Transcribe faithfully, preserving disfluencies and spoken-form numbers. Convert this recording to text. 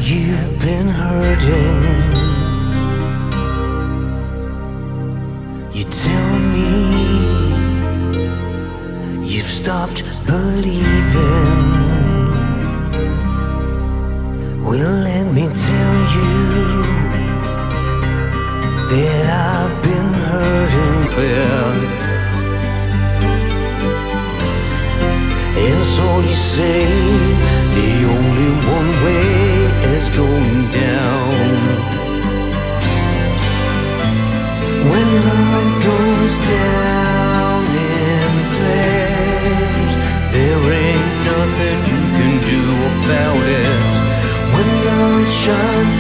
you've been hurting. You tell me you've stopped believing. Well, let me tell you that I've been hurting fair. And so you say the only one way is going down. When love goes down in flames, there ain't nothing you can do about it. When love shines